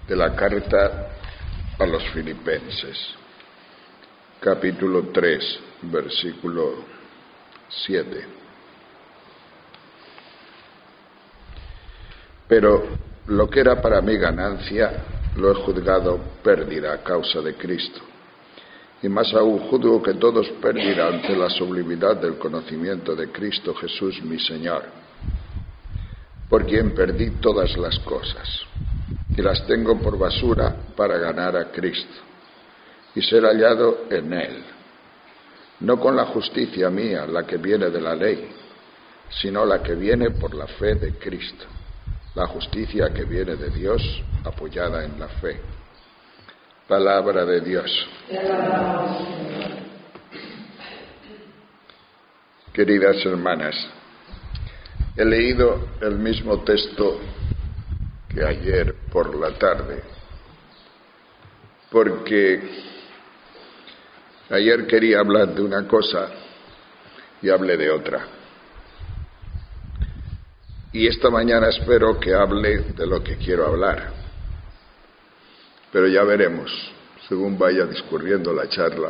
de la carta a los Filipenses, capítulo 3, versículo 7. Pero lo que era para mí ganancia, lo he juzgado pérdida a causa de Cristo. Y más aún juzgo que todo es pérdida ante la sublimidad del conocimiento de Cristo Jesús mi Señor, por quien perdí todas las cosas, y las tengo por basura para ganar a Cristo, y ser hallado en Él, no con la justicia mía, la que viene de la ley, sino la que viene por la fe de Cristo, la justicia que viene de Dios, apoyada en la fe. Palabra de Dios. Queridas hermanas, he leído el mismo texto que ayer por la tarde, porque ayer quería hablar de una cosa y hablé de otra. Y esta mañana espero que hable de lo que quiero hablar. Pero ya veremos, según vaya discurriendo la charla,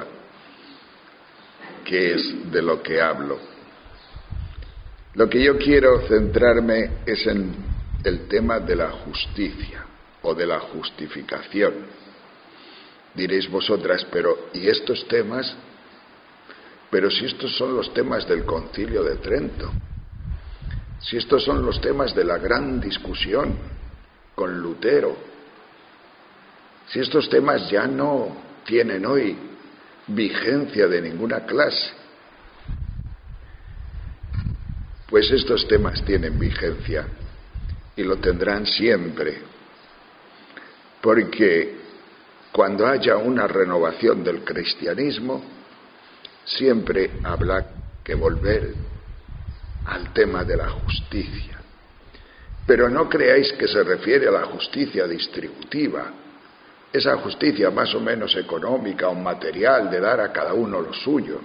qué es de lo que hablo. Lo que yo quiero centrarme es en el tema de la justicia o de la justificación. Diréis vosotras, pero ¿y estos temas? Pero si estos son los temas del Concilio de Trento, si estos son los temas de la gran discusión con Lutero, si estos temas ya no tienen hoy vigencia de ninguna clase, pues estos temas tienen vigencia y lo tendrán siempre, porque cuando haya una renovación del cristianismo, siempre habrá que volver al tema de la justicia. Pero no creáis que se refiere a la justicia distributiva, esa justicia más o menos económica o material de dar a cada uno lo suyo.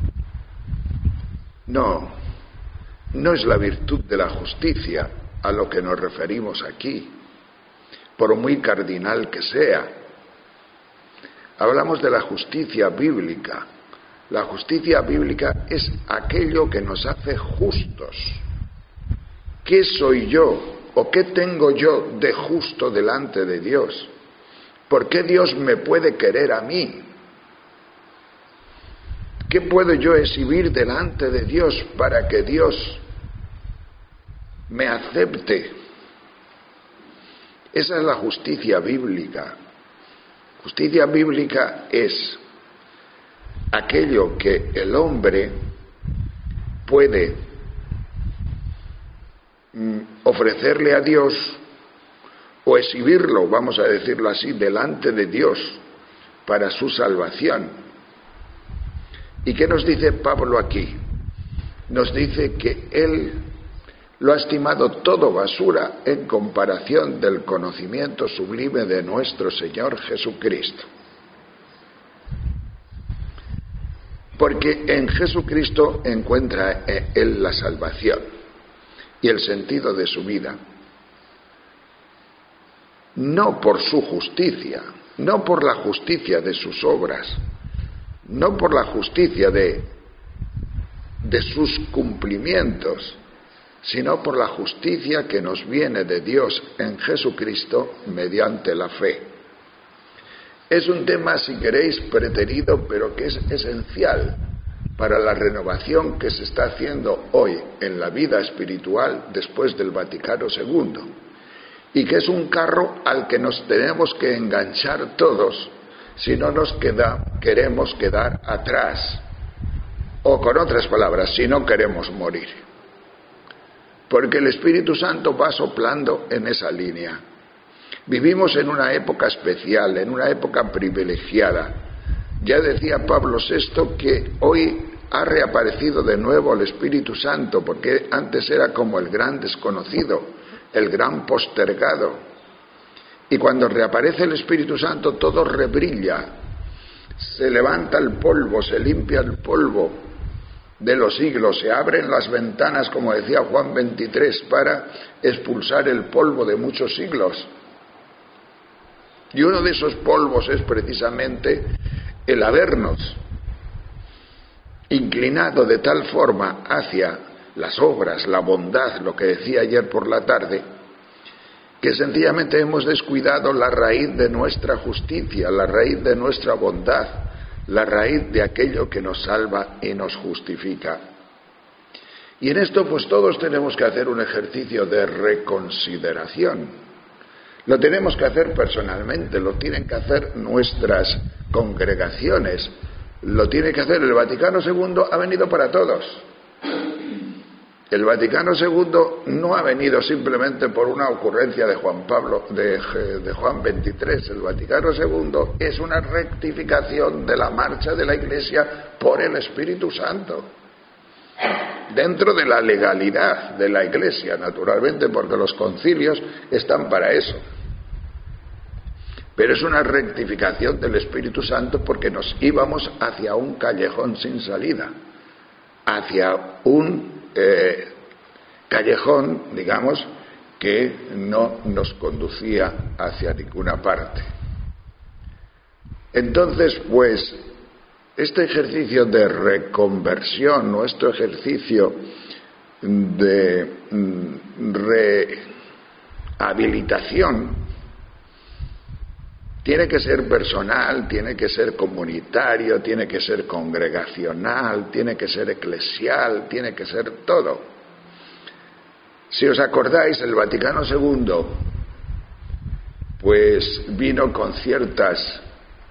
No es la virtud de la justicia a lo que nos referimos aquí, por muy cardinal que sea. Hablamos de la justicia bíblica. La justicia bíblica es aquello que nos hace justos. ¿Qué soy yo o qué tengo yo de justo delante de Dios? ¿Por qué Dios me puede querer a mí? ¿Qué puedo yo exhibir delante de Dios para que Dios me acepte? Esa es la justicia bíblica. Justicia bíblica es aquello que el hombre puede ofrecerle a Dios o exhibirlo, vamos a decirlo así, delante de Dios para su salvación. ¿Y qué nos dice Pablo aquí? Nos dice que él lo ha estimado todo basura en comparación del conocimiento sublime de nuestro Señor Jesucristo. Porque en Jesucristo encuentra él la salvación y el sentido de su vida. No por su justicia, no por la justicia de sus obras, no por la justicia de sus cumplimientos, sino por la justicia que nos viene de Dios en Jesucristo mediante la fe. Es un tema, si queréis, preterido, pero que es esencial para la renovación que se está haciendo hoy en la vida espiritual después del Vaticano II, y que es un carro al que nos tenemos que enganchar todos si no nos queremos quedar atrás, o con otras palabras, si no queremos morir. Porque el Espíritu Santo va soplando en esa línea. Vivimos en una época especial, en una época privilegiada. Ya decía Pablo VI que hoy ha reaparecido de nuevo el Espíritu Santo, porque antes era como el gran desconocido, el gran postergado. Y cuando reaparece el Espíritu Santo todo rebrilla, se levanta el polvo, se limpia el polvo de los siglos, se abren las ventanas, como decía Juan 23, para expulsar el polvo de muchos siglos. Y uno de esos polvos es precisamente el habernos inclinado de tal forma hacia las obras, la bondad, lo que decía ayer por la tarde, que sencillamente hemos descuidado la raíz de nuestra justicia, la raíz de nuestra bondad, la raíz de aquello que nos salva y nos justifica. Y en esto pues todos tenemos que hacer un ejercicio de reconsideración. Lo tenemos que hacer personalmente, lo tienen que hacer nuestras congregaciones, lo tiene que hacer el Vaticano II, ha venido para todos. El Vaticano II no ha venido simplemente por una ocurrencia de Juan XXIII. El Vaticano II es una rectificación de la marcha de la Iglesia por el Espíritu Santo. Dentro de la legalidad de la Iglesia, naturalmente, porque los concilios están para eso. Pero es una rectificación del Espíritu Santo porque nos íbamos hacia un callejón sin salida, hacia un callejón, digamos, que no nos conducía hacia ninguna parte. Entonces, pues, este ejercicio de reconversión, nuestro ejercicio de rehabilitación, tiene que ser personal, tiene que ser comunitario, tiene que ser congregacional, tiene que ser eclesial, tiene que ser todo. Si os acordáis, el Vaticano II pues vino con ciertas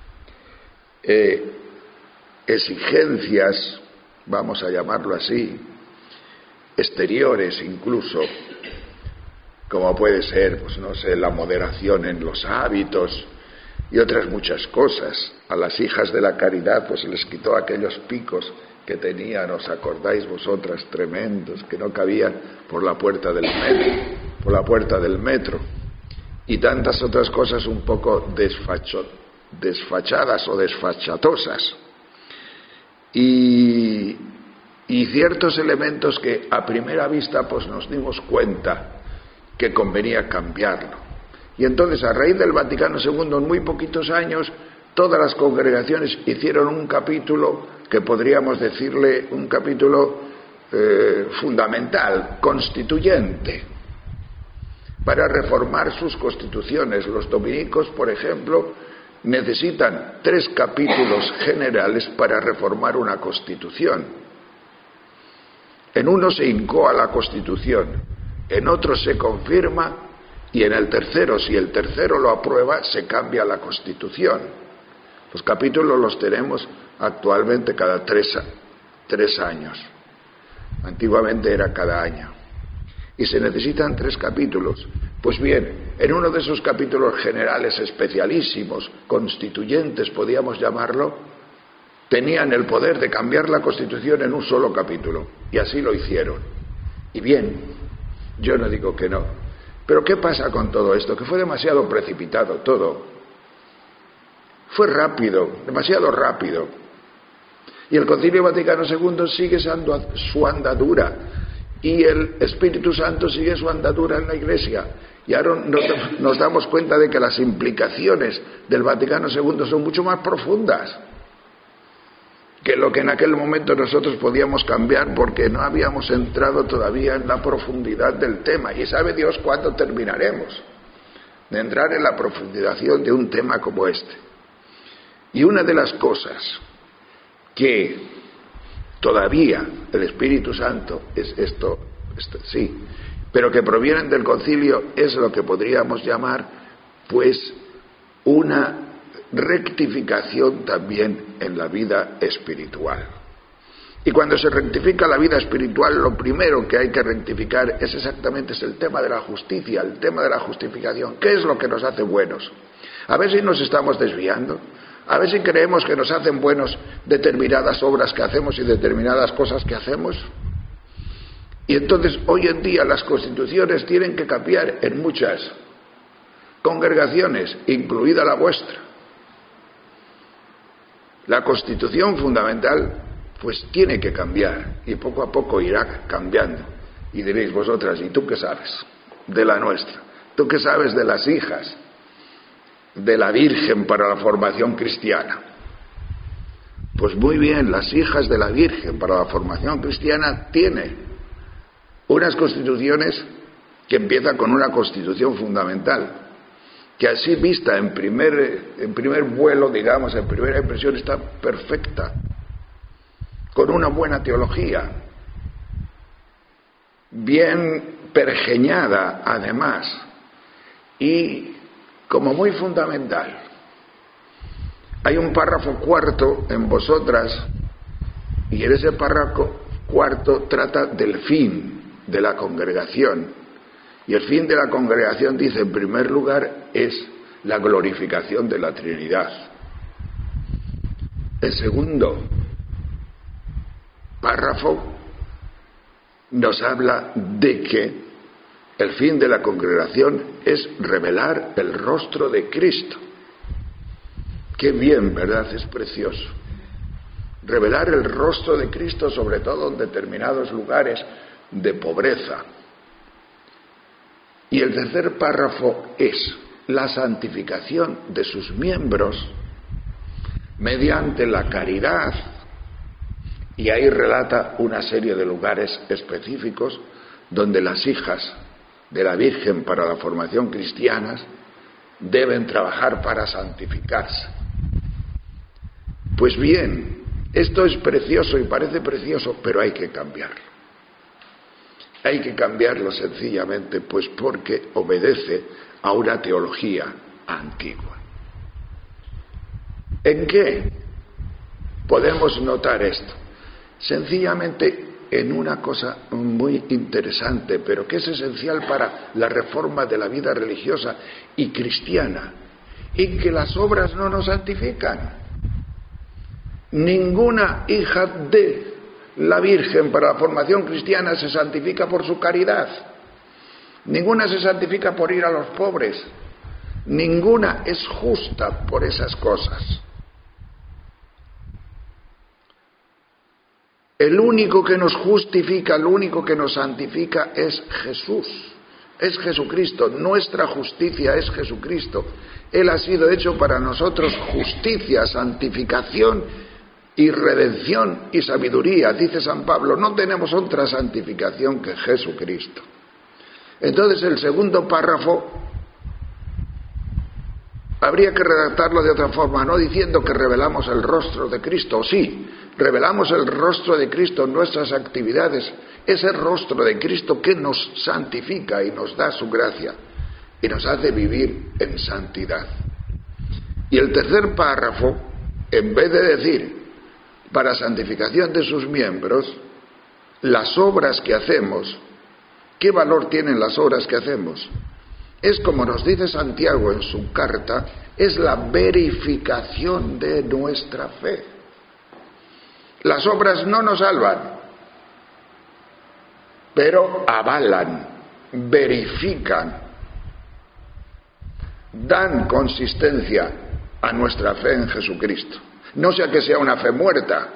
exigencias, vamos a llamarlo así, exteriores incluso, como puede ser, pues no sé, la moderación en los hábitos y otras muchas cosas. A las hijas de la caridad pues se les quitó aquellos picos que tenían, ¿os acordáis vosotras? Tremendos, que no cabían por la puerta del metro, y tantas otras cosas un poco desfachadas o desfachatosas, y ciertos elementos que a primera vista pues nos dimos cuenta que convenía cambiarlo. Y entonces, a raíz del Vaticano II, en muy poquitos años, todas las congregaciones hicieron un capítulo que podríamos decirle un capítulo fundamental, constituyente, para reformar sus constituciones. Los dominicos, por ejemplo, necesitan 3 capítulos generales para reformar una constitución. En uno se incoa la constitución, en otro se confirma, y en el tercero, si el tercero lo aprueba, se cambia la Constitución. Los capítulos los tenemos actualmente cada 3 años. Antiguamente era cada año. Y se necesitan 3 capítulos. Pues bien, en uno de esos capítulos generales especialísimos, constituyentes podíamos llamarlo, tenían el poder de cambiar la Constitución en un solo capítulo. Y así lo hicieron. Y bien, yo no digo que no. Pero ¿qué pasa con todo esto? Que fue demasiado precipitado todo. Fue rápido, demasiado rápido. Y el Concilio Vaticano II sigue su andadura. Y el Espíritu Santo sigue su andadura en la Iglesia. Y ahora nos damos cuenta de que las implicaciones del Vaticano II son mucho más profundas que lo que en aquel momento nosotros podíamos cambiar, porque no habíamos entrado todavía en la profundidad del tema. Y sabe Dios cuándo terminaremos de entrar en la profundización de un tema como este. Y una de las cosas que todavía el Espíritu Santo es esto sí, pero que provienen del concilio, es lo que podríamos llamar pues una rectificación también en la vida espiritual. Y cuando se rectifica la vida espiritual, lo primero que hay que rectificar es exactamente el tema de la justicia, el tema de la justificación. ¿Qué es lo que nos hace buenos? A ver si nos estamos desviando, a ver si creemos que nos hacen buenos determinadas obras que hacemos y determinadas cosas que hacemos. Y entonces hoy en día las constituciones tienen que cambiar en muchas congregaciones, incluida la vuestra. La Constitución fundamental pues tiene que cambiar, y poco a poco irá cambiando. Y diréis vosotras, ¿y tú qué sabes de la nuestra? ¿Tú qué sabes de las hijas de la Virgen para la formación cristiana. Pues muy bien, las hijas de la Virgen para la formación cristiana tiene unas constituciones que empiezan con una constitución fundamental, que así vista en primer vuelo, digamos, en primera impresión, está perfecta, con una buena teología, bien pergeñada además, y como muy fundamental. Hay un párrafo cuarto en vosotras, y en ese párrafo cuarto trata del fin de la congregación. Y el fin de la congregación, dice, en primer lugar, es la glorificación de la Trinidad. El segundo párrafo nos habla de que el fin de la congregación es revelar el rostro de Cristo. Qué bien, ¿verdad? Es precioso. Revelar el rostro de Cristo, sobre todo en determinados lugares de pobreza. Y el tercer párrafo es la santificación de sus miembros mediante la caridad. Y ahí relata una serie de lugares específicos donde las hijas de la Virgen para la formación cristiana deben trabajar para santificarse. Pues bien, esto es precioso y parece precioso, pero hay que cambiarlo. Hay que cambiarlo sencillamente, pues porque obedece a una teología antigua. ¿En qué podemos notar esto? Sencillamente en una cosa muy interesante, pero que es esencial para la reforma de la vida religiosa y cristiana, en que las obras no nos santifican. Ninguna hija de la Virgen para la formación cristiana se santifica por su caridad. Ninguna se santifica por ir a los pobres. Ninguna es justa por esas cosas. El único que nos justifica, el único que nos santifica es Jesús. Es Jesucristo. Nuestra justicia es Jesucristo. Él ha sido hecho para nosotros justicia, santificación y redención y sabiduría. Dice San Pablo, no tenemos otra santificación que Jesucristo. Entonces el segundo párrafo habría que redactarlo de otra forma, no diciendo que revelamos el rostro de Cristo. Sí, revelamos el rostro de Cristo en nuestras actividades, ese rostro de Cristo que nos santifica y nos da su gracia y nos hace vivir en santidad. Y el tercer párrafo, en vez de decir para santificación de sus miembros, las obras que hacemos, ¿qué valor tienen las obras que hacemos? Es como nos dice Santiago en su carta, es la verificación de nuestra fe. Las obras no nos salvan, pero avalan, verifican, dan consistencia a nuestra fe en Jesucristo. No sea que sea una fe muerta,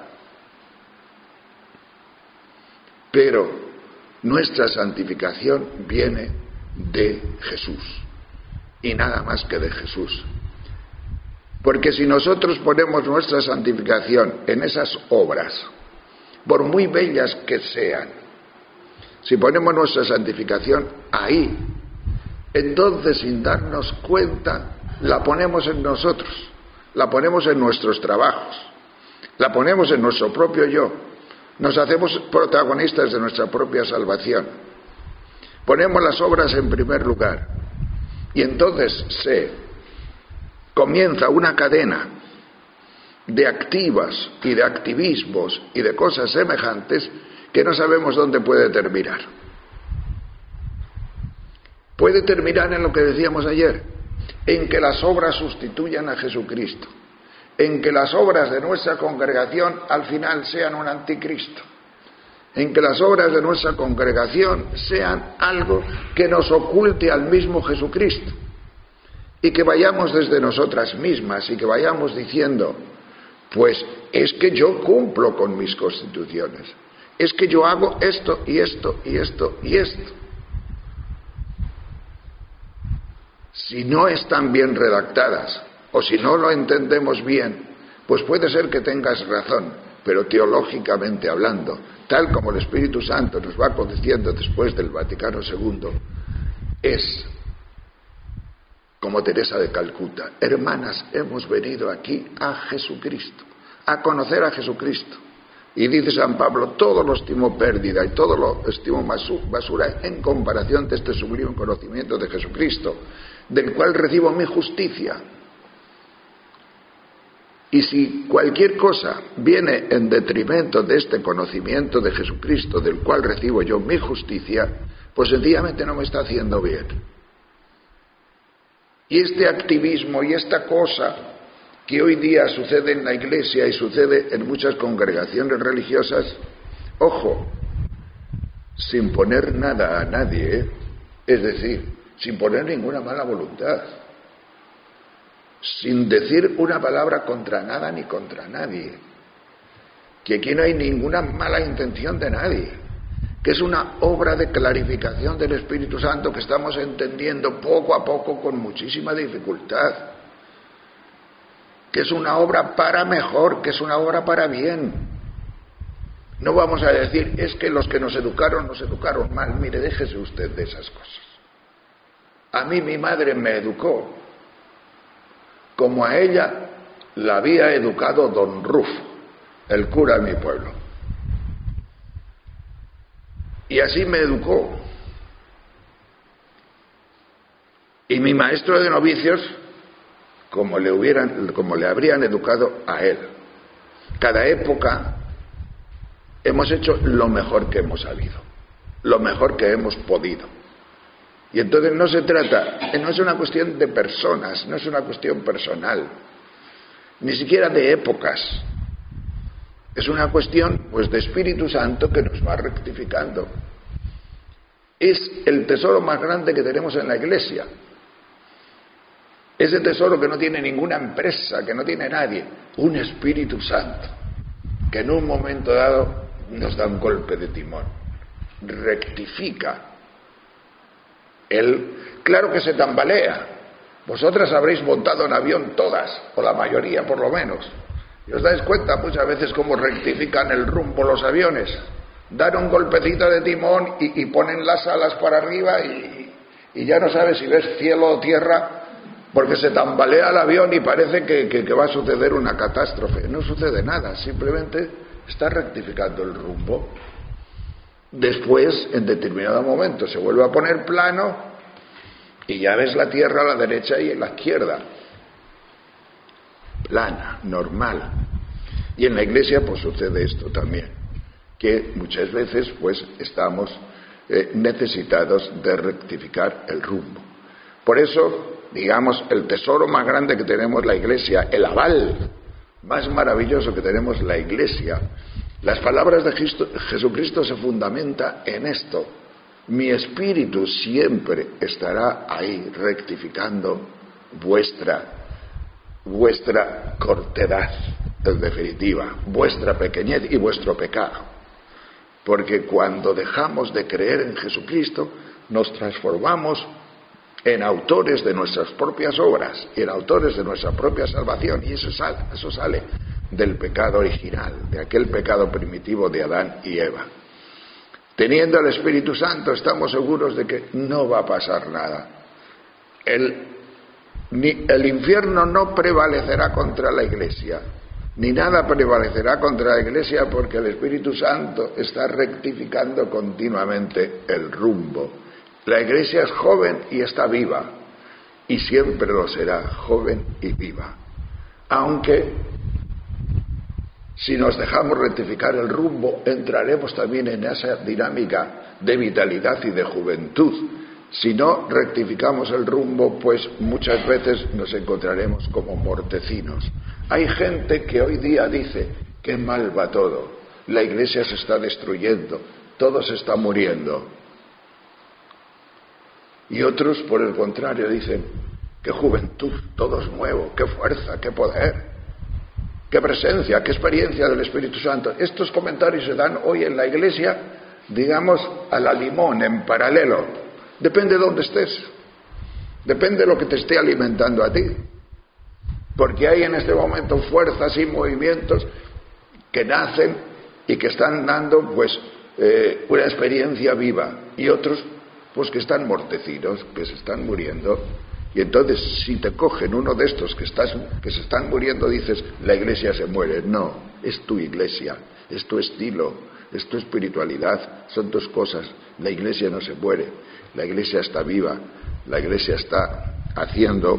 pero nuestra santificación viene de Jesús y nada más que de Jesús. Porque si nosotros ponemos nuestra santificación en esas obras, por muy bellas que sean, si ponemos nuestra santificación ahí, entonces sin darnos cuenta la ponemos en nosotros, la ponemos en nuestros trabajos, la ponemos en nuestro propio yo, nos hacemos protagonistas de nuestra propia salvación, ponemos las obras en primer lugar y entonces comienza una cadena de activas y de activismos y de cosas semejantes que no sabemos dónde puede terminar. Puede terminar en lo que decíamos ayer, en que las obras sustituyan a Jesucristo, en que las obras de nuestra congregación al final sean un anticristo, en que las obras de nuestra congregación sean algo que nos oculte al mismo Jesucristo y que vayamos desde nosotras mismas y que vayamos diciendo, pues es que yo cumplo con mis constituciones, es que yo hago esto y esto y esto y esto. si no están bien redactadas o si no lo entendemos bien, pues puede ser que tengas razón, pero teológicamente hablando, tal como el Espíritu Santo nos va conduciendo después del Vaticano II, es como Teresa de Calcuta: hermanas, hemos venido aquí a Jesucristo, a conocer a Jesucristo. Y dice San Pablo: todo lo estimo pérdida y todo lo estimo basura en comparación de este sublime conocimiento de Jesucristo, del cual recibo mi justicia. Y si cualquier cosa viene en detrimento de este conocimiento de Jesucristo, del cual recibo yo mi justicia, pues sencillamente no me está haciendo bien. Y este activismo y esta cosa que hoy día sucede en la Iglesia y sucede en muchas congregaciones religiosas, ojo, sin poner nada a nadie, es decir, sin poner ninguna mala voluntad, sin decir una palabra contra nada ni contra nadie, que aquí no hay ninguna mala intención de nadie, que es una obra de clarificación del Espíritu Santo que estamos entendiendo poco a poco con muchísima dificultad, que es una obra para mejor, que es una obra para bien. No vamos a decir: es que los que nos educaron mal. Mire, déjese usted de esas cosas. A mí mi madre me educó como a ella la había educado don Rufo, el cura de mi pueblo. Y así me educó. Y mi maestro de novicios, como le habrían educado a él. Cada época hemos hecho lo mejor que hemos sabido, lo mejor que hemos podido. Y entonces no es una cuestión de personas, no es una cuestión personal, ni siquiera de épocas. Es una cuestión, pues, de Espíritu Santo que nos va rectificando. Es el tesoro más grande que tenemos en la Iglesia. Ese tesoro que no tiene ninguna empresa, que no tiene nadie, un Espíritu Santo, que en un momento dado nos da un golpe de timón, rectifica. Él, claro que se tambalea. Vosotras habréis montado en avión todas, o la mayoría por lo menos, y os dais cuenta muchas veces cómo rectifican el rumbo los aviones. Dan un golpecito de timón y ponen las alas para arriba y ya no sabes si ves cielo o tierra, porque se tambalea el avión y parece que va a suceder una catástrofe. No sucede nada, simplemente está rectificando el rumbo. Después, en determinado momento, se vuelve a poner plano y ya ves la tierra a la derecha y a la izquierda. Plana, normal. Y en la Iglesia pues sucede esto también, que muchas veces pues estamos necesitados de rectificar el rumbo. Por eso, digamos, el tesoro más grande que tenemos la Iglesia, el aval más maravilloso que tenemos la Iglesia, las palabras de Jesucristo se fundamenta en esto: mi espíritu siempre estará ahí rectificando vuestra cortedad, en definitiva, vuestra pequeñez y vuestro pecado. Porque cuando dejamos de creer en Jesucristo, nos transformamos en autores de nuestras propias obras y en autores de nuestra propia salvación, y eso sale del pecado original, de aquel pecado primitivo de Adán y Eva. Teniendo el Espíritu Santo, estamos seguros de que no va a pasar nada. El infierno no prevalecerá contra la Iglesia, ni nada prevalecerá contra la Iglesia, porque el Espíritu Santo está rectificando continuamente el rumbo. La Iglesia es joven y está viva, y siempre lo será, joven y viva. Aunque si nos dejamos rectificar el rumbo, entraremos también en esa dinámica de vitalidad y de juventud. Si no rectificamos el rumbo, pues muchas veces nos encontraremos como mortecinos. Hay gente que hoy día dice: qué mal va todo, la Iglesia se está destruyendo, todo se está muriendo. Y otros, por el contrario, dicen: qué juventud, todo es nuevo, qué fuerza, qué poder, qué presencia, qué experiencia del Espíritu Santo. Estos comentarios se dan hoy en la Iglesia, digamos, a la limón, en paralelo. Depende de dónde estés. Depende de lo que te esté alimentando a ti. Porque hay en este momento fuerzas y movimientos que nacen y que están dando pues una experiencia viva, y otros pues que están mortecidos, que se están muriendo. Y entonces si te cogen uno de estos que se están muriendo, dices la iglesia se muere. No, es tu iglesia, es tu estilo, es tu espiritualidad, son dos cosas. La iglesia no se muere, la iglesia está viva, la iglesia está haciendo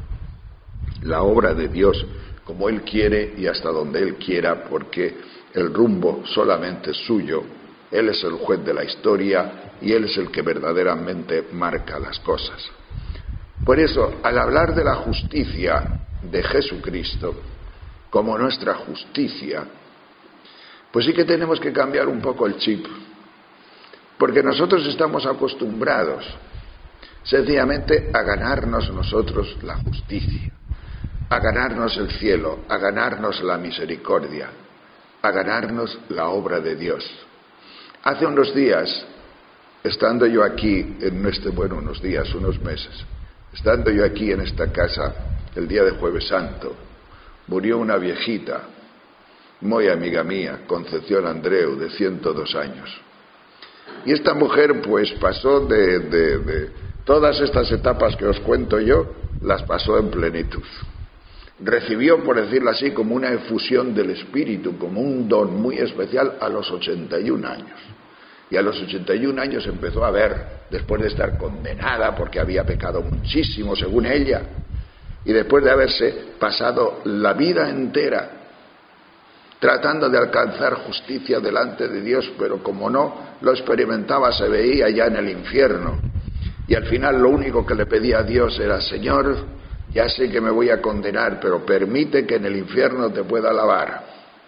la obra de Dios como Él quiere y hasta donde Él quiera, porque el rumbo solamente es suyo. Él es el juez de la historia y Él es el que verdaderamente marca las cosas. Por eso, al hablar de la justicia de Jesucristo como nuestra justicia, pues sí que tenemos que cambiar un poco el chip, porque nosotros estamos acostumbrados sencillamente a ganarnos nosotros la justicia, a ganarnos el cielo, a ganarnos la misericordia, a ganarnos la obra de Dios. Hace unos días, estando yo aquí, unos meses, estando yo aquí en esta casa, el día de Jueves Santo, murió una viejita, muy amiga mía, Concepción Andreu, de 102 años. Y esta mujer pues pasó de todas estas etapas que os cuento yo, las pasó en plenitud. Recibió, por decirlo así, como una efusión del Espíritu, como un don muy especial a los 81 años. Y a los 81 años empezó a ver, después de estar condenada porque había pecado muchísimo según ella, y después de haberse pasado la vida entera tratando de alcanzar justicia delante de Dios, pero como no lo experimentaba, se veía ya en el infierno. Y al final lo único que le pedía a Dios era: Señor, ya sé que me voy a condenar, pero permite que en el infierno te pueda alabar.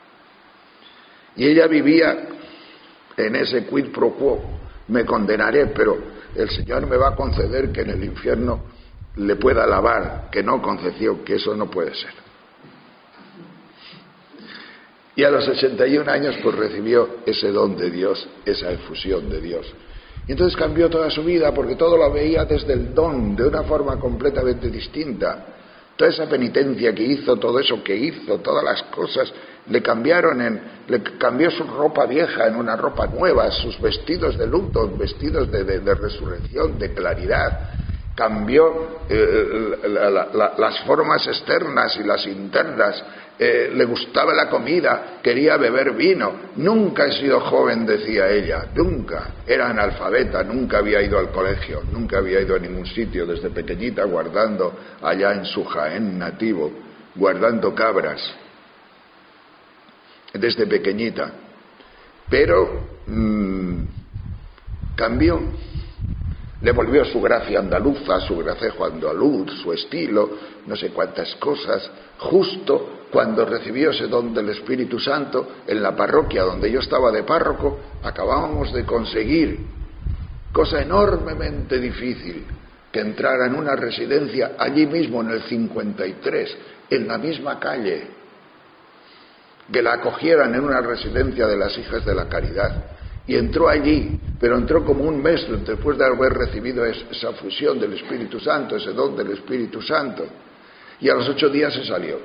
Y ella vivía en ese quid pro quo: me condenaré, pero el Señor me va a conceder que en el infierno le pueda alabar, que no, Concepción, que eso no puede ser. Y a los 81 años pues recibió ese don de Dios, esa efusión de Dios. Y entonces cambió toda su vida, porque todo lo veía desde el don, de una forma completamente distinta. Toda esa penitencia que hizo, todo eso que hizo, todas las cosas, le cambió su ropa vieja en una ropa nueva, sus vestidos de luto, vestidos de resurrección, de claridad. Cambió las formas externas y las internas. Le gustaba la comida, quería beber vino. Nunca he sido joven, decía ella, nunca. Era analfabeta, nunca había ido al colegio, nunca había ido a ningún sitio, desde pequeñita guardando allá en su Jaén nativo, guardando cabras, desde pequeñita. Pero cambió. Le volvió su gracia andaluza, su gracejo andaluz, su estilo, no sé cuántas cosas. Justo cuando recibió ese don del Espíritu Santo, en la parroquia donde yo estaba de párroco, acabábamos de conseguir, cosa enormemente difícil, que entrara en una residencia allí mismo en el 53, en la misma calle, que la acogieran en una residencia de las Hijas de la Caridad. Y entró allí, pero entró como un mes después de haber recibido esa fusión del Espíritu Santo, ese don del Espíritu Santo. Y a los 8 días se salió.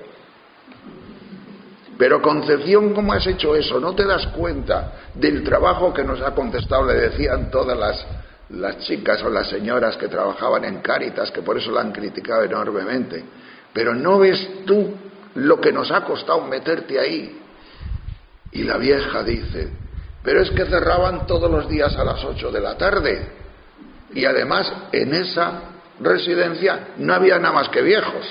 Pero Concepción, ¿cómo has hecho eso? ¿No te das cuenta del trabajo que nos ha contestado? Le decían todas las chicas o las señoras que trabajaban en Cáritas, que por eso la han criticado enormemente. Pero ¿no ves tú lo que nos ha costado meterte ahí? Y la vieja dice: pero es que cerraban todos los días a las 8 de la tarde. Y además, en esa residencia no había nada más que viejos.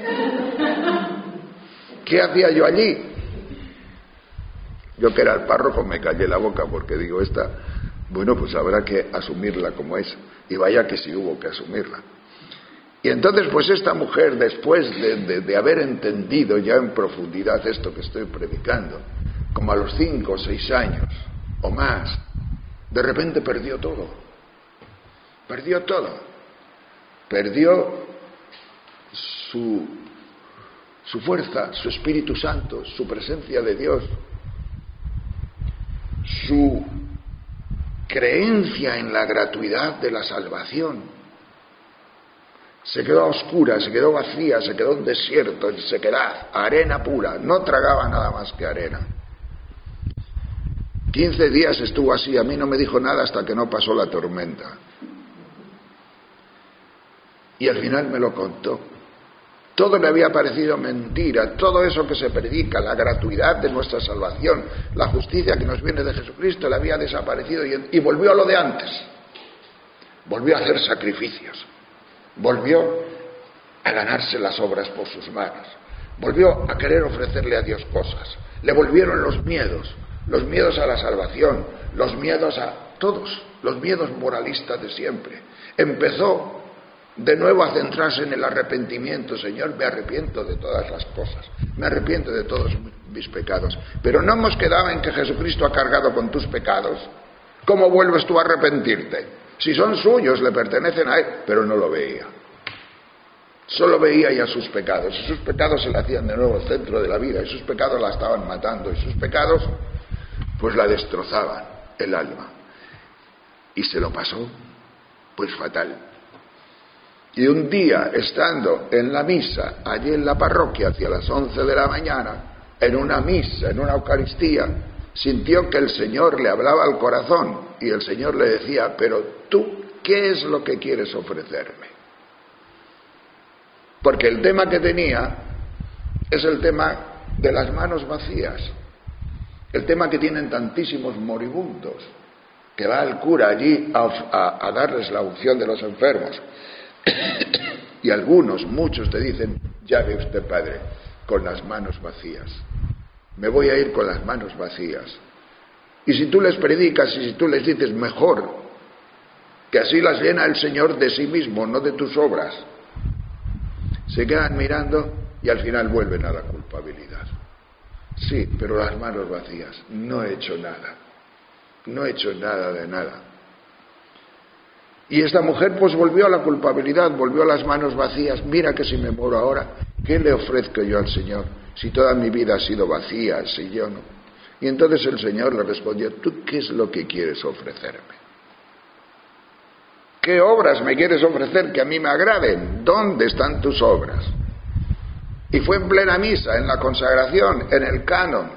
¿Qué hacía yo allí? Yo, que era el párroco, me callé la boca, porque digo, bueno, pues habrá que asumirla como es. Y vaya que sí hubo que asumirla. Y entonces, pues esta mujer, después de haber entendido ya en profundidad esto que estoy predicando, como a los 5 o 6 años, o más, de repente perdió todo. Perdió todo. Perdió su fuerza, su Espíritu Santo, su presencia de Dios, su creencia en la gratuidad de la salvación. Se quedó a oscuras, se quedó vacía, se quedó en desierto, en sequedad, arena pura, no tragaba nada más que arena. 15 días estuvo así, a mí no me dijo nada hasta que no pasó la tormenta. Y al final me lo contó. Todo le había parecido mentira, todo eso que se predica, la gratuidad de nuestra salvación, la justicia que nos viene de Jesucristo, le había desaparecido y volvió a lo de antes. Volvió a hacer sacrificios, volvió a ganarse las obras por sus manos, volvió a querer ofrecerle a Dios cosas. Le volvieron los miedos a la salvación, los miedos a todos, los miedos moralistas de siempre. Empezó de nuevo a centrarse en el arrepentimiento. Señor, me arrepiento de todas las cosas, me arrepiento de todos mis pecados. Pero no hemos quedado en que Jesucristo ha cargado con tus pecados. ¿Cómo vuelves tú a arrepentirte? Si son suyos, le pertenecen a Él. Pero no lo veía. Solo veía ya sus pecados. Y sus pecados se le hacían de nuevo el centro de la vida. Y sus pecados la estaban matando. Y sus pecados pues la destrozaban el alma. Y se lo pasó pues fatal. Y un día, estando en la misa, allí en la parroquia, hacia las 11 de la mañana, en una misa, en una Eucaristía, sintió que el Señor le hablaba al corazón, y el Señor le decía: pero tú, ¿qué es lo que quieres ofrecerme? Porque el tema que tenía es el tema de las manos vacías, el tema que tienen tantísimos moribundos, que va el cura allí a darles la unción de los enfermos. Y muchos te dicen: ya ve usted, padre, con las manos vacías, me voy a ir con las manos vacías. Y si tú les predicas y si tú les dices: mejor, que así las llena el Señor de sí mismo, no de tus obras, se quedan mirando y al final vuelven a la culpabilidad. Sí, pero las manos vacías, no he hecho nada, no he hecho nada de nada. Y esta mujer pues volvió a la culpabilidad, volvió a las manos vacías. Mira que si me muero ahora, ¿qué le ofrezco yo al Señor? Si toda mi vida ha sido vacía, si yo no. Y entonces el Señor le respondió: ¿tú qué es lo que quieres ofrecerme? ¿Qué obras me quieres ofrecer que a mí me agraden? ¿Dónde están tus obras? Y fue en plena misa, en la consagración, en el canon.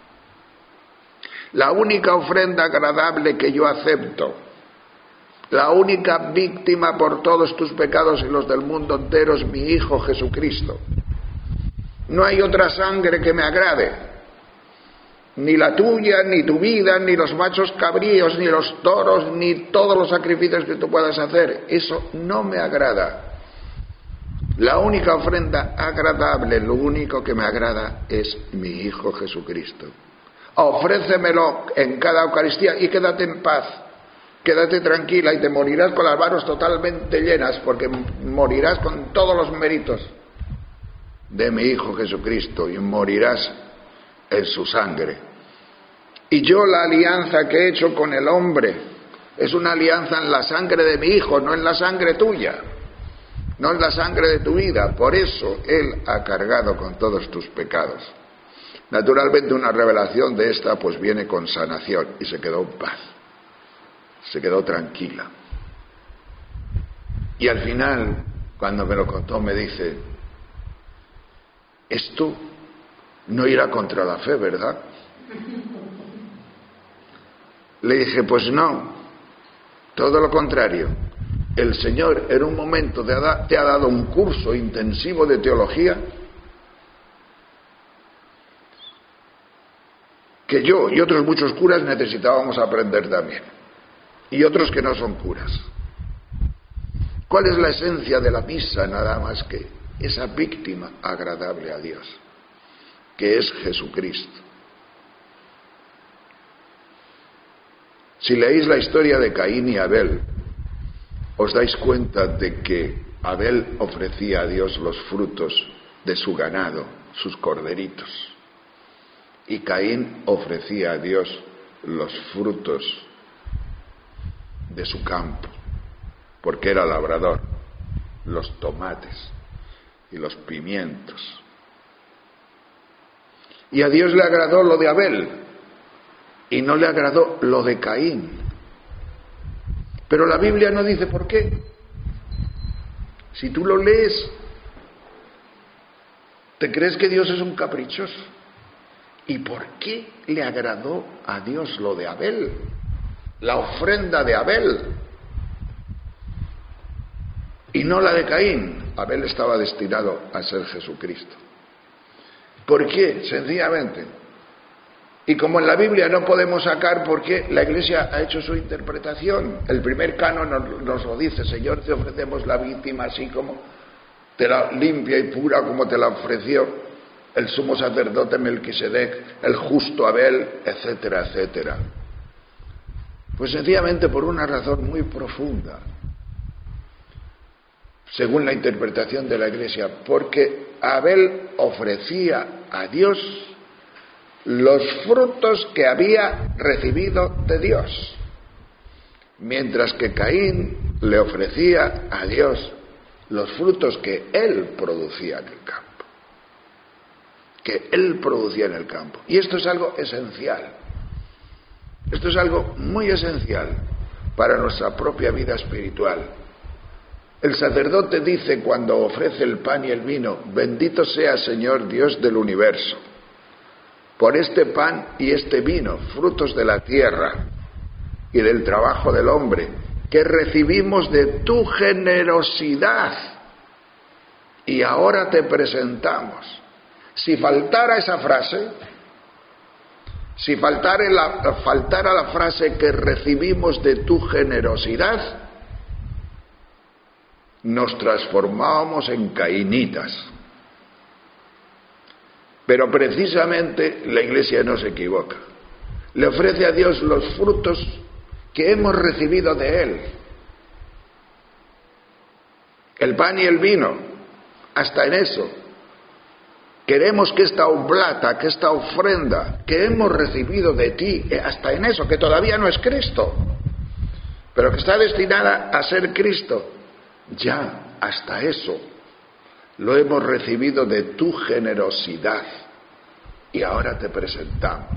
La única ofrenda agradable que yo acepto, la única víctima por todos tus pecados y los del mundo entero, es mi Hijo Jesucristo. No hay otra sangre que me agrade, ni la tuya, ni tu vida, ni los machos cabríos, ni los toros, ni todos los sacrificios que tú puedas hacer. Eso no me agrada. La única ofrenda agradable, lo único que me agrada, es mi Hijo Jesucristo. Ofrécemelo en cada Eucaristía y quédate en paz. Quédate tranquila y te morirás con las manos totalmente llenas, porque morirás con todos los méritos de mi Hijo Jesucristo y morirás en su sangre. Y yo, la alianza que he hecho con el hombre es una alianza en la sangre de mi Hijo, no en la sangre tuya, no en la sangre de tu vida. Por eso Él ha cargado con todos tus pecados. Naturalmente una revelación de esta pues viene con sanación, y se quedó en paz. Se quedó tranquila. Y al final, cuando me lo contó, me dice: esto no irá contra la fe, ¿verdad? Le dije: pues no, todo lo contrario. El Señor en un momento te ha dado un curso intensivo de teología que yo y otros muchos curas necesitábamos aprender también. Y otros que no son curas. ¿Cuál es la esencia de la misa? Nada más que esa víctima agradable a Dios, que es Jesucristo. Si leéis la historia de Caín y Abel, os dais cuenta de que Abel ofrecía a Dios los frutos de su ganado, sus corderitos, y Caín ofrecía a Dios los frutos de su campo, porque era labrador, los tomates y los pimientos. Y a Dios le agradó lo de Abel y no le agradó lo de Caín. Pero la Biblia no dice por qué. Si tú lo lees, te crees que Dios es un caprichoso. ¿Y por qué le agradó a Dios lo de Abel? La ofrenda de Abel. Y no la de Caín. Abel estaba destinado a ser Jesucristo. ¿Por qué? Sencillamente. Y como en la Biblia no podemos sacar por qué, la Iglesia ha hecho su interpretación. El primer canon nos lo dice: Señor, te ofrecemos la víctima así como te la limpia y pura como te la ofreció el sumo sacerdote Melquisedec, el justo Abel, etcétera, etcétera. Pues sencillamente por una razón muy profunda, según la interpretación de la Iglesia, porque Abel ofrecía a Dios los frutos que había recibido de Dios, mientras que Caín le ofrecía a Dios los frutos que él producía en el campo. Que él producía en el campo. Y esto es algo esencial. Esto es algo muy esencial para nuestra propia vida espiritual. El sacerdote dice cuando ofrece el pan y el vino: bendito sea Señor Dios del universo, por este pan y este vino, frutos de la tierra y del trabajo del hombre, que recibimos de tu generosidad y ahora te presentamos. Si faltara esa frase, si faltara la frase que recibimos de tu generosidad, nos transformábamos en cainitas. Pero precisamente la Iglesia no se equivoca. Le ofrece a Dios los frutos que hemos recibido de Él. El pan y el vino, hasta en eso. Queremos que esta oblata, que esta ofrenda que hemos recibido de ti, hasta en eso, que todavía no es Cristo, pero que está destinada a ser Cristo, ya hasta eso lo hemos recibido de tu generosidad y ahora te presentamos.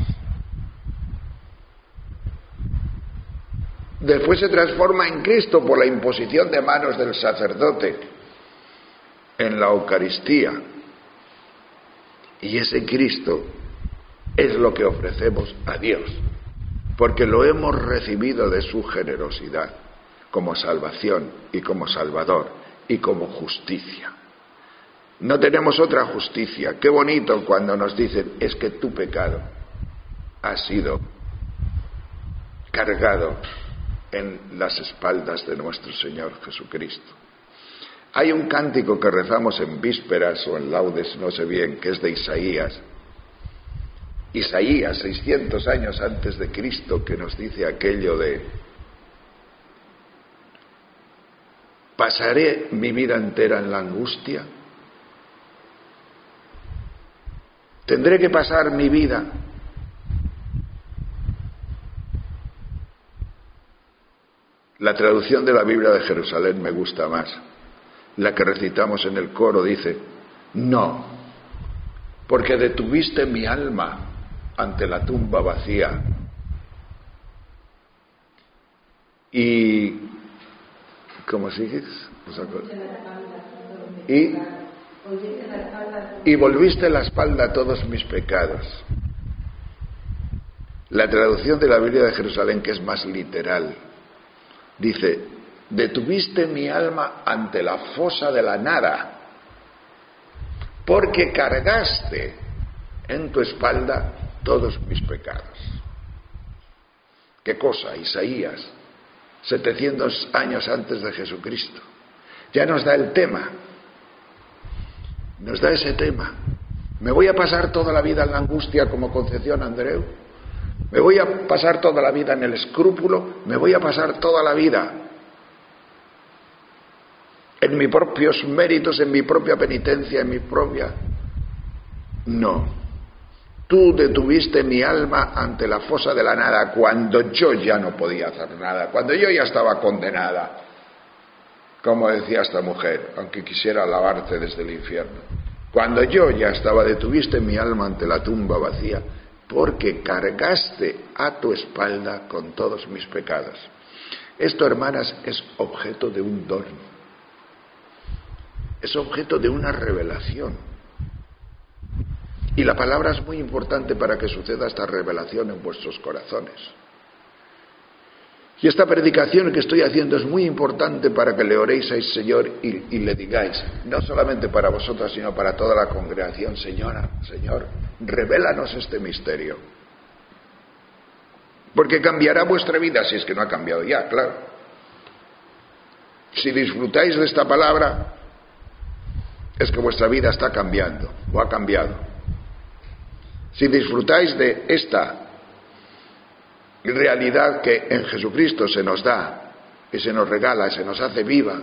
Después se transforma en Cristo por la imposición de manos del sacerdote en la Eucaristía. Y ese Cristo es lo que ofrecemos a Dios, porque lo hemos recibido de su generosidad, como salvación y como salvador y como justicia. No tenemos otra justicia. Qué bonito cuando nos dicen: es que tu pecado ha sido cargado en las espaldas de nuestro Señor Jesucristo. Hay un cántico que rezamos en vísperas o en laudes, no sé bien, que es de Isaías. Isaías, 600 años antes de Cristo, que nos dice aquello de: ¿pasaré mi vida entera en la angustia? ¿Tendré que pasar mi vida La traducción de la Biblia de Jerusalén me gusta más. La que recitamos en el coro dice: no, porque detuviste mi alma ante la tumba vacía. Y, ¿cómo sigues? Y volviste la espalda a todos mis pecados. La traducción de la Biblia de Jerusalén, que es más literal, dice: detuviste mi alma ante la fosa de la nada, porque cargaste en tu espalda todos mis pecados. ¿Qué cosa? Isaías, 700 años antes de Jesucristo, ya nos da el tema, nos da ese tema. ¿Me voy a pasar toda la vida en la angustia como Concepción Andreu? ¿Me voy a pasar toda la vida en el escrúpulo? ¿Me voy a pasar toda la vida en mis propios méritos, en mi propia penitencia, en mi propia...? No. Tú detuviste mi alma ante la fosa de la nada cuando yo ya no podía hacer nada, cuando yo ya estaba condenada, como decía esta mujer, aunque quisiera alabarte desde el infierno. Cuando yo ya estaba, detuviste mi alma ante la tumba vacía, porque cargaste a tu espalda con todos mis pecados. Esto, hermanas, es objeto de un don. es objeto de una revelación. Y la palabra es muy importante para que suceda esta revelación en vuestros corazones. Y esta predicación que estoy haciendo es muy importante para que le oréis al Señor y le digáis, no solamente para vosotras, sino para toda la congregación: Señora, Señor, revélanos este misterio. Porque cambiará vuestra vida, si es que no ha cambiado ya, claro. Si disfrutáis de esta palabra, es que vuestra vida está cambiando, o ha cambiado. Si disfrutáis de esta realidad que en Jesucristo se nos da, que se nos regala, se nos hace viva,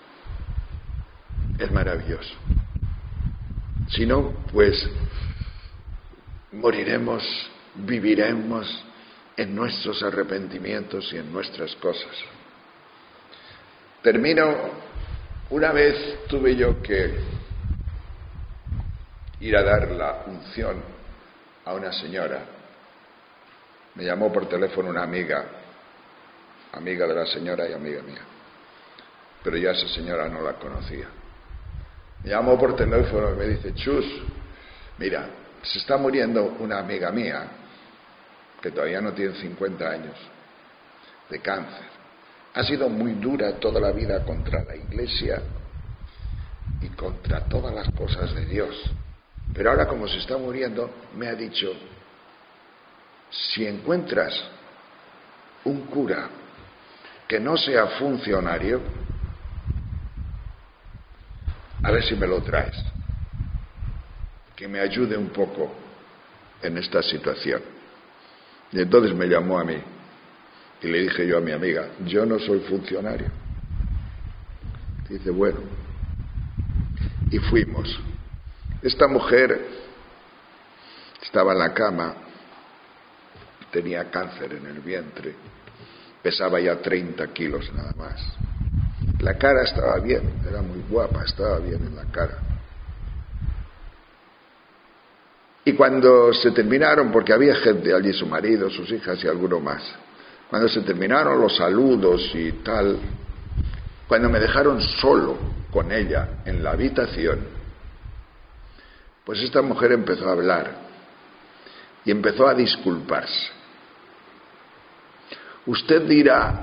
es maravilloso. Si no, pues moriremos, viviremos en nuestros arrepentimientos y en nuestras cosas. Termino. Una vez tuve yo que ir a dar la unción a una señora. Me llamó por teléfono una amiga de la señora y amiga mía, pero ya esa señora no la conocía. Me llamó por teléfono y me dice: Chus, mira, se está muriendo una amiga mía que todavía no tiene 50 años, de cáncer. Ha sido muy dura toda la vida contra la Iglesia y contra todas las cosas de Dios, pero ahora, como se está muriendo, me ha dicho: si encuentras un cura que no sea funcionario, a ver si me lo traes, que me ayude un poco en esta situación. Y entonces me llamó a mí y le dije yo a mi amiga: yo no soy funcionario. Dice: bueno. Y fuimos. Esta mujer estaba en la cama, tenía cáncer en el vientre, pesaba ya 30 kilos nada más. La cara estaba bien, era muy guapa, estaba bien en la cara. Y cuando se terminaron, porque había gente allí, su marido, sus hijas y alguno más, cuando se terminaron los saludos y tal, cuando me dejaron solo con ella en la habitación, pues esta mujer empezó a hablar y empezó a disculparse. Usted dirá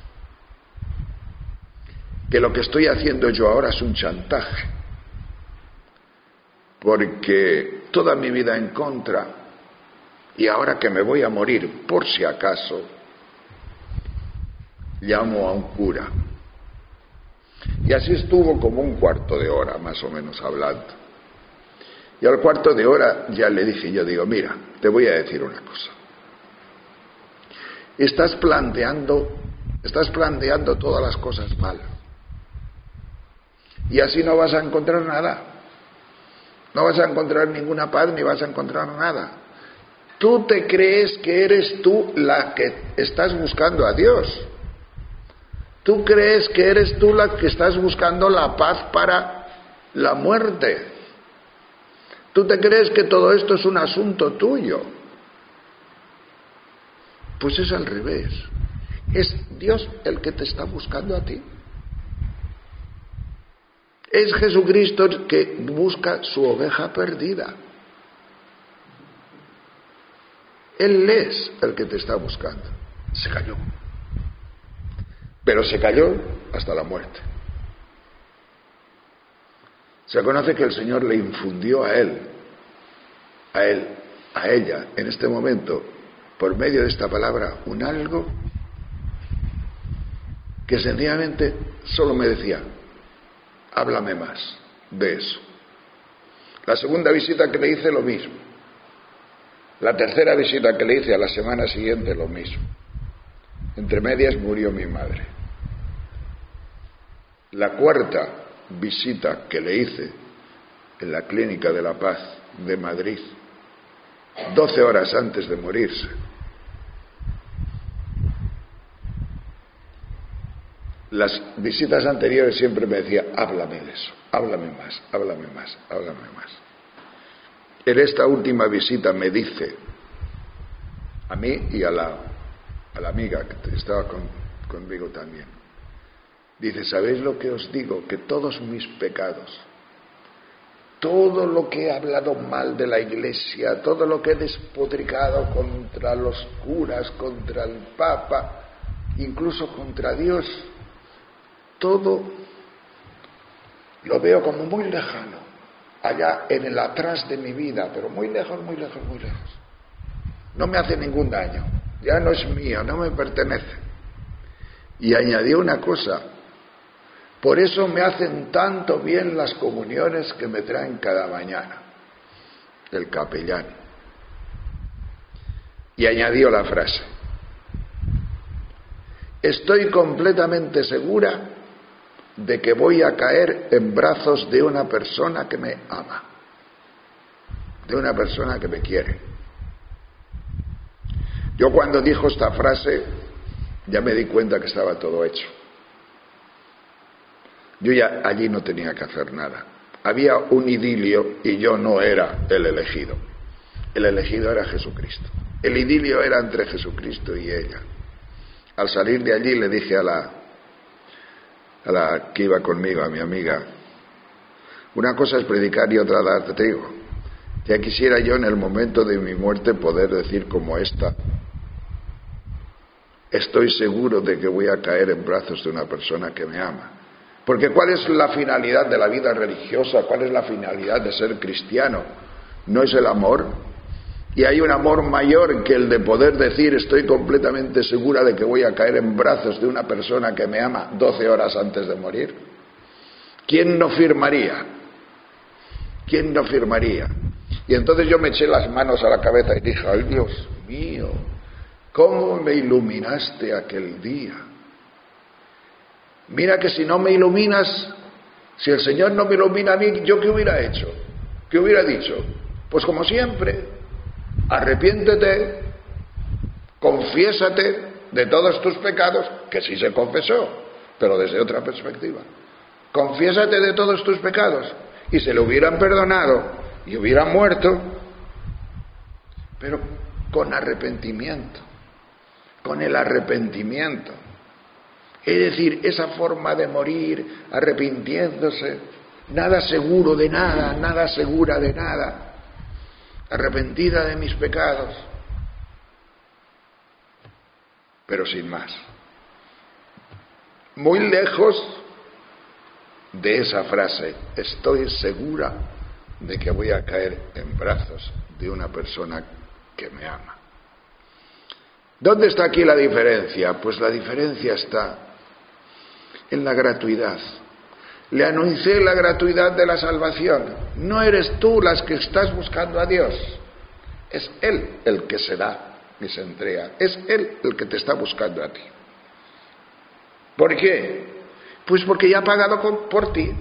que lo que estoy haciendo yo ahora es un chantaje, porque toda mi vida en contra, y ahora que me voy a morir, por si acaso, llamo a un cura. Y así estuvo como un cuarto de hora, más o menos, hablando. Y al cuarto de hora ya le dije, yo digo: mira, te voy a decir una cosa. Estás planteando todas las cosas mal. Y así no vas a encontrar nada. No vas a encontrar ninguna paz, ni vas a encontrar nada. Tú te crees que eres tú la que estás buscando a Dios. Tú crees que eres tú la que estás buscando la paz para la muerte. Tú te crees que todo esto es un asunto tuyo. Pues es al revés. Es Dios el que te está buscando a ti. Es Jesucristo el que busca su oveja perdida. Él es el que te está buscando. Se cayó. Pero se cayó hasta la muerte. Se conoce que el Señor le infundió a ella, en este momento, por medio de esta palabra, un algo que sencillamente solo me decía: háblame más de eso. La segunda visita que le hice, lo mismo. La tercera visita que le hice, a la semana siguiente, lo mismo. Entre medias murió mi madre. La cuarta visita que le hice en la Clínica de la Paz de Madrid, 12 horas antes de morirse, las visitas anteriores siempre me decía: háblame de eso, háblame más, háblame más, háblame más. En esta última visita me dice, a mí y a la amiga que estaba conmigo también, Dice, ¿sabéis lo que os digo? Que todos mis pecados, todo lo que he hablado mal de la Iglesia, todo lo que he despotricado contra los curas, contra el Papa, incluso contra Dios, todo lo veo como muy lejano, allá en el atrás de mi vida, pero muy lejos, muy lejos, muy lejos. No me hace ningún daño, ya no es mío, no me pertenece. Y añadió una cosa, por eso me hacen tanto bien las comuniones que me traen cada mañana, el capellán. Y añadió la frase, estoy completamente segura de que voy a caer en brazos de una persona que me ama, de una persona que me quiere. Yo cuando dijo esta frase ya me di cuenta que estaba todo hecho. Yo ya allí no tenía que hacer nada. Había un idilio y yo no era el elegido. El elegido era Jesucristo. El idilio era entre Jesucristo y ella. Al salir de allí le dije a la que iba conmigo, a mi amiga, una cosa es predicar y otra dar testigo. Ya quisiera yo en el momento de mi muerte poder decir como esta, estoy seguro de que voy a caer en brazos de una persona que me ama. Porque ¿cuál es la finalidad de la vida religiosa? ¿Cuál es la finalidad de ser cristiano? ¿No es el amor? Y hay un amor mayor que el de poder decir estoy completamente segura de que voy a caer en brazos de una persona que me ama 12 horas antes de morir. ¿Quién no firmaría? ¿Quién no firmaría? Y entonces yo me eché las manos a la cabeza y dije, ¡ay Dios mío! ¿Cómo me iluminaste aquel día? Mira que si no me iluminas, si el Señor no me ilumina a mí, ¿yo qué hubiera hecho? ¿Qué hubiera dicho? Pues como siempre, arrepiéntete, confiésate de todos tus pecados, que sí se confesó, pero desde otra perspectiva. Confiésate de todos tus pecados, y se le hubieran perdonado, y hubiera muerto, pero con arrepentimiento, con el arrepentimiento. Es decir, esa forma de morir arrepintiéndose, nada seguro de nada, nada segura de nada, arrepentida de mis pecados, pero sin más. Muy lejos de esa frase, estoy segura de que voy a caer en brazos de una persona que me ama. ¿Dónde está aquí la diferencia? Pues la diferencia está en la gratuidad. Le anuncié la gratuidad de la salvación. No eres tú las que estás buscando a Dios. Es Él el que se da y se entrega. Es Él el que te está buscando a ti. ¿Por qué? Pues porque ya ha pagado por ti.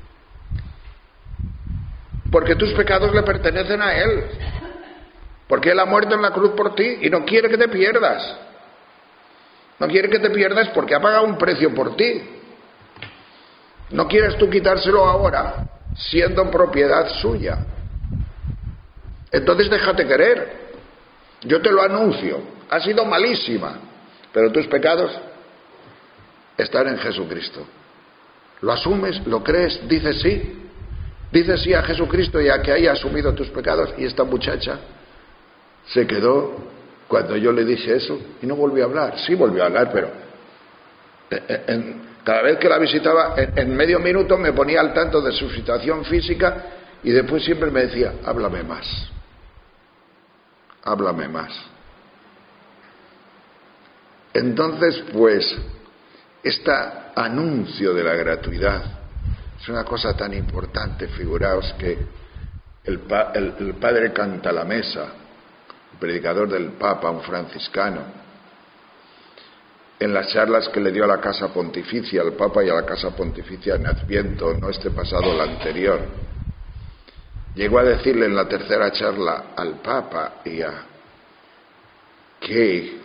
Porque tus pecados le pertenecen a Él. Porque Él ha muerto en la cruz por ti y no quiere que te pierdas. No quiere que te pierdas porque ha pagado un precio por ti. No quieres tú quitárselo ahora, siendo propiedad suya. Entonces déjate querer. Yo te lo anuncio. Ha sido malísima, pero tus pecados están en Jesucristo. ¿Lo asumes? ¿Lo crees? Dices sí. Dices sí a Jesucristo y a que haya asumido tus pecados. Y esta muchacha se quedó cuando yo le dije eso y no volvió a hablar. Sí volvió a hablar, pero cada vez que la visitaba, en medio minuto me ponía al tanto de su situación física y después siempre me decía, háblame más. Háblame más. Entonces, pues, este anuncio de la gratuidad es una cosa tan importante. Figuraos que el padre Cantalamessa, el predicador del Papa, un franciscano, en las charlas que le dio a la Casa Pontificia, al Papa y a la Casa Pontificia en Adviento, no este pasado, el anterior, llegó a decirle en la tercera charla al Papa que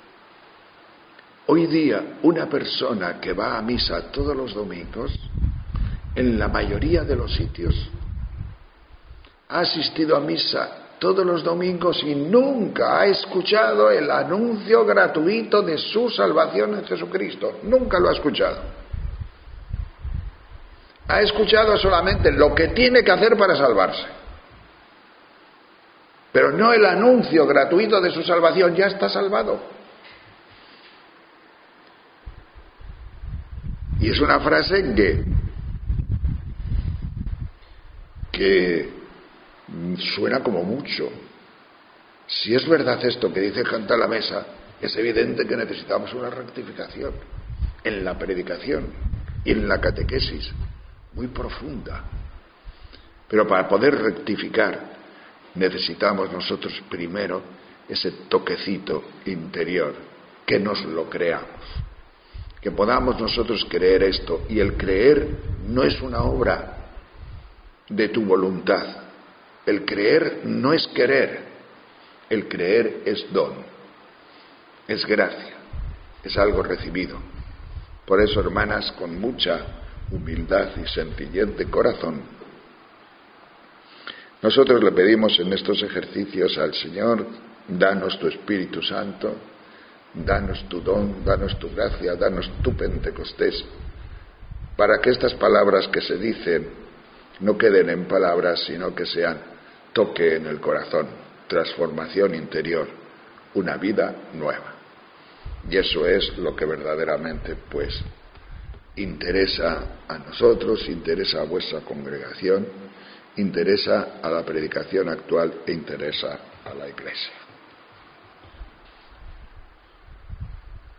hoy día una persona que va a misa todos los domingos, en la mayoría de los sitios, ha asistido a misa todos los domingos y nunca ha escuchado el anuncio gratuito de su salvación en Jesucristo. Nunca lo ha escuchado. Ha escuchado solamente lo que tiene que hacer para salvarse, pero no el anuncio gratuito de su salvación. Ya está salvado. Y es una frase que suena como mucho. Si es verdad esto que dice Canta la Mesa, es evidente que necesitamos una rectificación en la predicación y en la catequesis muy profunda. Pero para poder rectificar necesitamos nosotros primero ese toquecito interior, que nos lo creamos, que podamos nosotros creer esto. Y el creer no es una obra de tu voluntad, el creer no es querer, el creer es don, es gracia, es algo recibido. Por eso, hermanas, con mucha humildad y sencillez de corazón, nosotros le pedimos en estos ejercicios al Señor: danos tu Espíritu Santo, danos tu don, danos tu gracia, danos tu Pentecostés, para que estas palabras que se dicen no queden en palabras, sino que sean toque en el corazón, transformación interior, una vida nueva. Y eso es lo que verdaderamente, pues, interesa a nosotros, interesa a vuestra congregación, interesa a la predicación actual e interesa a la Iglesia.